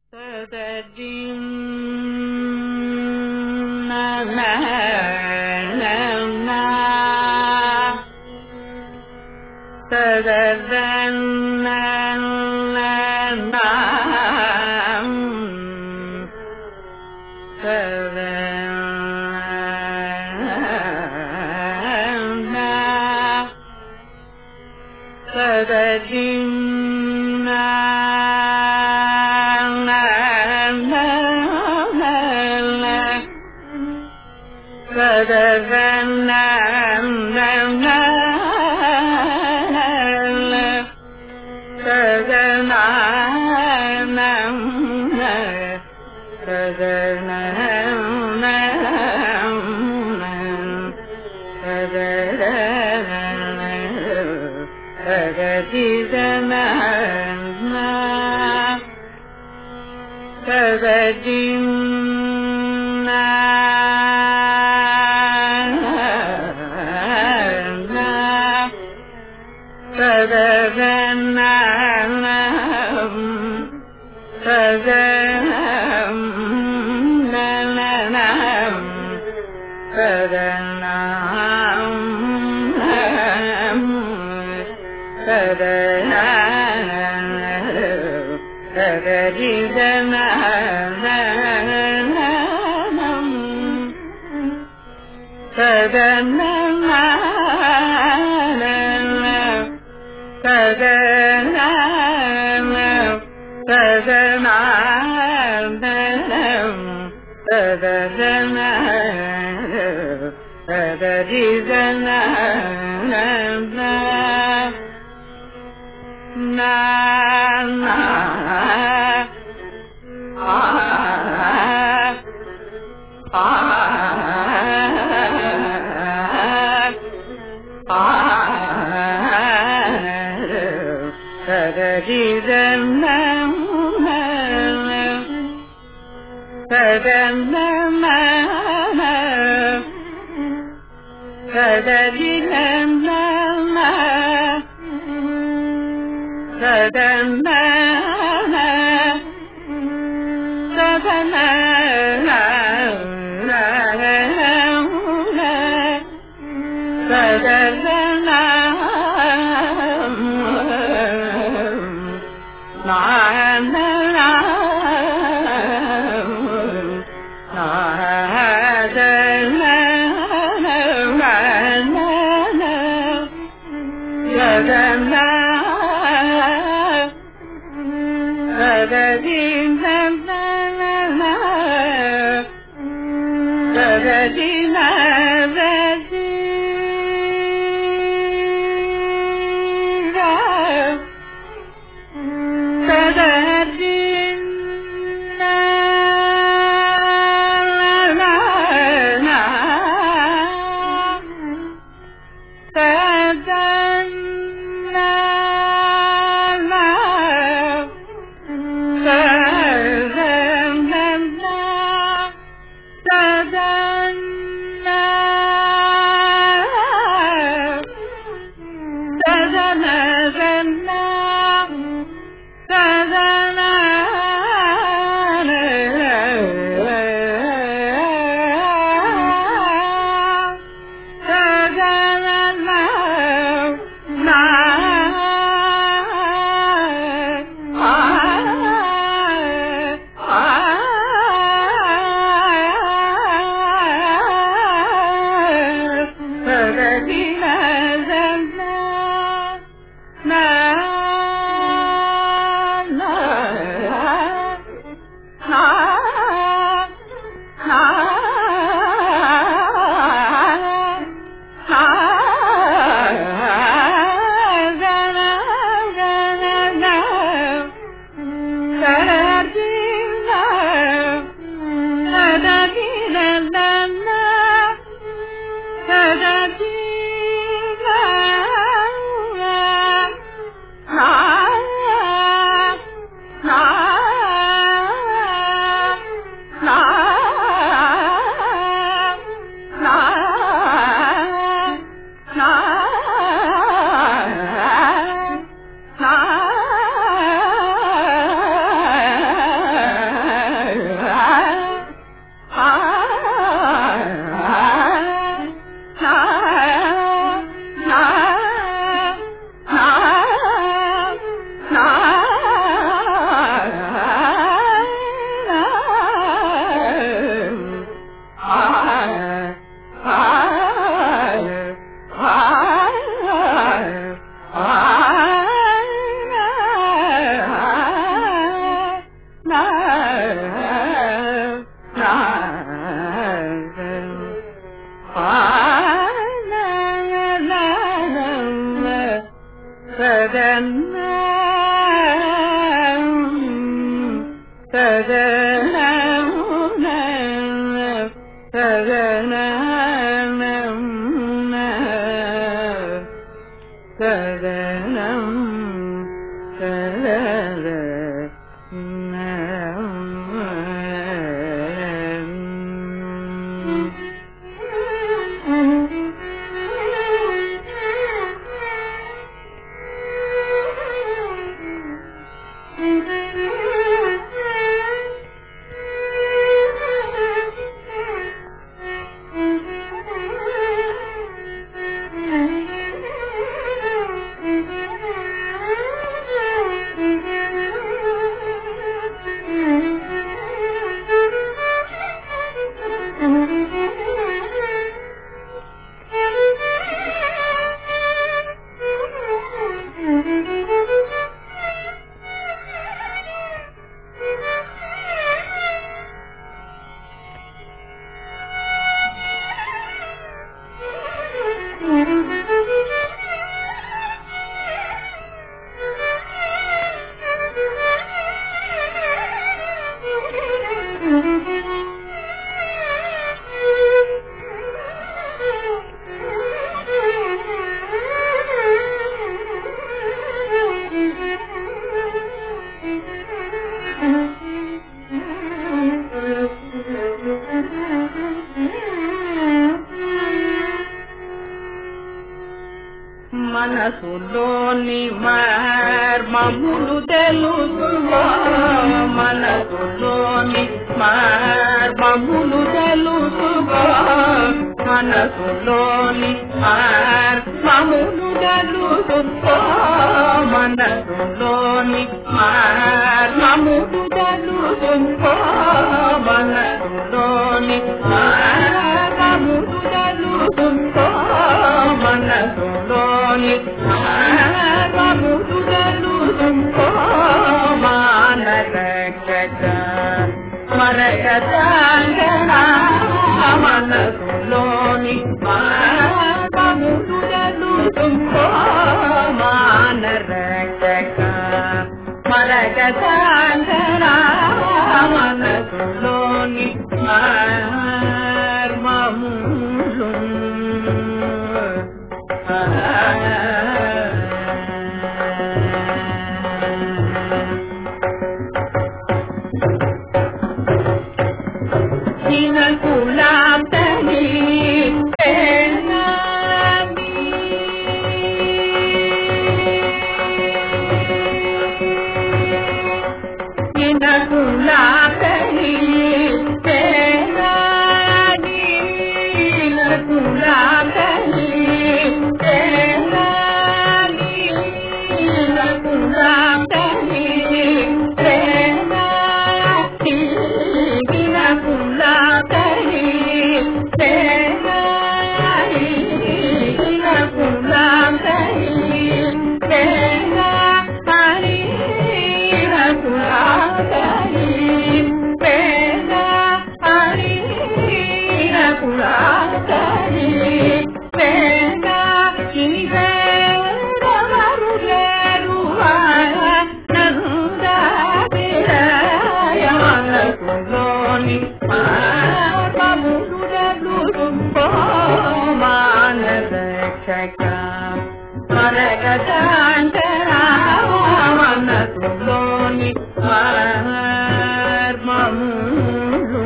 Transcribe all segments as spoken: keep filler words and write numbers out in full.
Da da మనసులోని మర్మములు తెలుసుకో, మనసులోని మర్మములు తెలుసుకో, మనసులోని మర్మములు తెలుసుకో, మనసులోని మర్మములు తెలుసుకో, మనసులోని మర్మములు తెలుసుకో, మనసులోని మర్మములు తెలుసుకో, మానరక్షక మరకతాంగనా, మనసులోని మర్మములు తెలుసుకో, మానరక్షక మరకతాంగనా, మనసులోని మర్మములు దినకులాంతని పేనాని, దినకులాంతని పేనాని, దినకులాంతని పేనాని, దినకులాంతని పేనాని, దినకులాంతని పేనాని, దినకులాంతని పేనాని, దినకులాంతని పేనాని, దినకులాంతని పేనా, ఇదెవరు లేరువా నందాభిరాయ, మనసులోని మర్మములు తెలుసుకో, మానరక్షక మరకతాంగనా, మనసులోని మర్మములు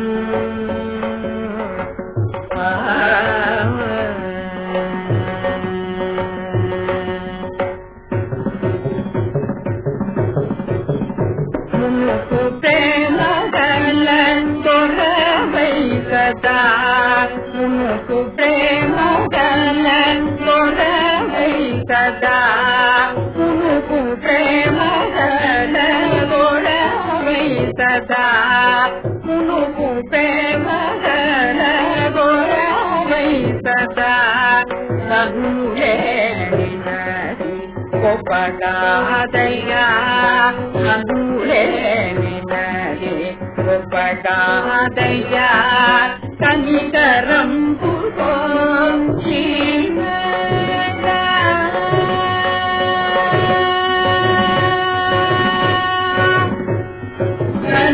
మునుకు ప్రేమ గల దొరవై కదా, మునుకు ప్రేమ గల దొరవై కదా, మునుకు ప్రేమ గల దొరవై కదా, మునుకు ప్రేమ గల దొరవై కదా, నగులేనినది గొప్పగాదయ్యా, నగులేనినది గొప్పగాదయ్యా, కనికరంబుతో శ్రీనాథ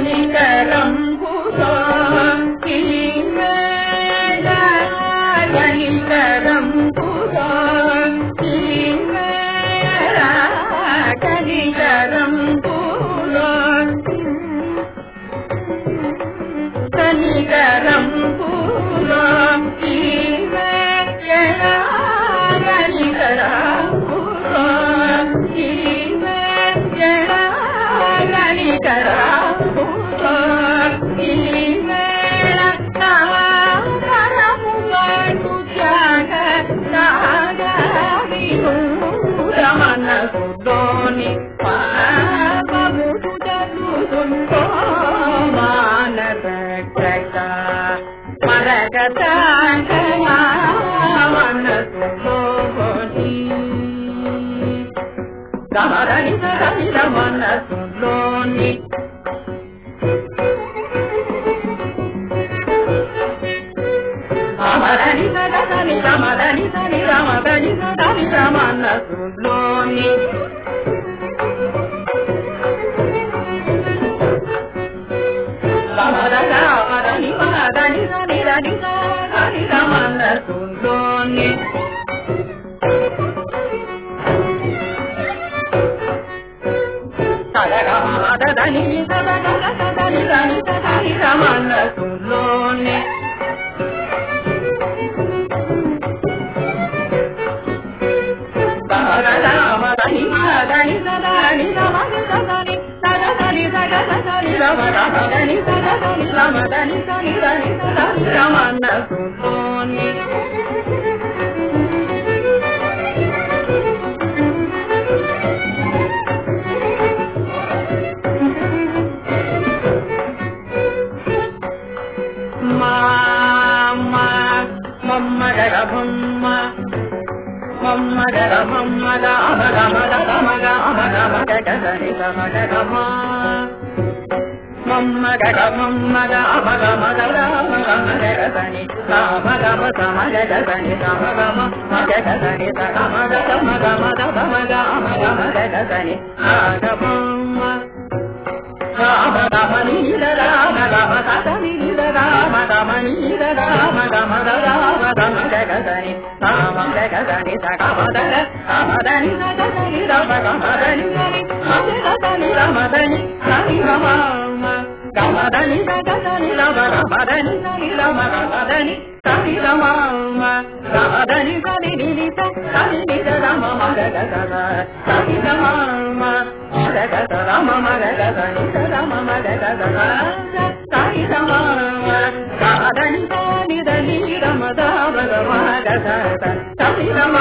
కనికరంపులో ఈమె కనికరంపులో ఈమె కనికరంపులో ఈమె మనసులోని పాపములు జరుగుతుందో మానస మరగత మనసులోని గమరని సరిల మనసులోని అమరని సదని రమదని సని రమదని సదని రమనసులోని అమరని మదని సని రని సని రమనసులోని సదగమదని సదగదని సని సని రమనసులోని మదని మదని సదని రమని సదని సదని సదని రమదని సదని రమదని సని సని సదని రమనసులోని మా మమ్మ గమ్మ మమ్మ గమ్మ గమ గమ గమ గమ గమ గగని గమ గమ మమ్మ గమ్మ గమ గమ గమ గమ గగని గమ గమ గమ గగని గమ గమ గగని గమ గమ గమ గమ గమ గమ గగని గమ రామ గమ నీల రామ గమ సదని నీల రామ గమ నీల రామ గమ రామ గమ గగని రామ గగని సగమదన రామదని సదని రామ గమదని సని సదని రామదని సని గమ గమదని సదని రామ గమదని సని రామ గమదని సని గమ గమదని సని నిని సని నిద రామ మగ గగ సని గమ మగ రామ మగ గగని రామ మగ గగ సని గమ గమదని సని దని రామ దావ మగ గగ సని గమ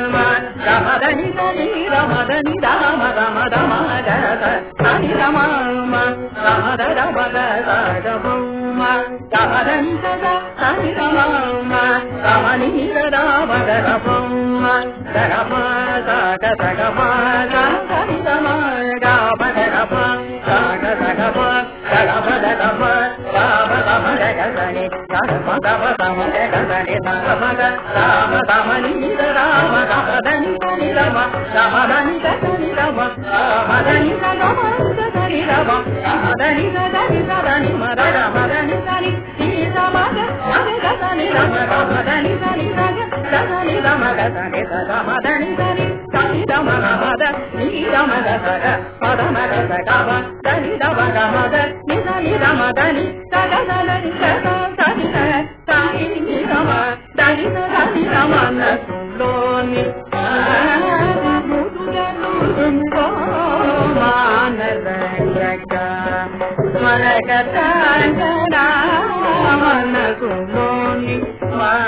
గమదని సని రామదని రామ గమ దమ గగ సని గమ గమ రమ గగ గమ గమదని సద సని గమ గమని రామ గగ గమ సగ సగమ సని గమ గమ గమ సగ సగమ గమ గమ రామ గమ గగని గమ గమ గమ గగని గమ రామ గమని రామ గమదని సని రమ గమదని సని రమ గమదని గమ సని రమ గమదని సని సని మర గమదని సని సీతమగ మగ సని రమ గమదని సని సగ సని రమ గసని గమదని సని సని రమ గమద నీ రమ గసగ పద మగ సగమ సని రమ గమద ని సని రమ దని సగ సని సగ సని సని రమ దని సని రమ నసులోని మనసులోని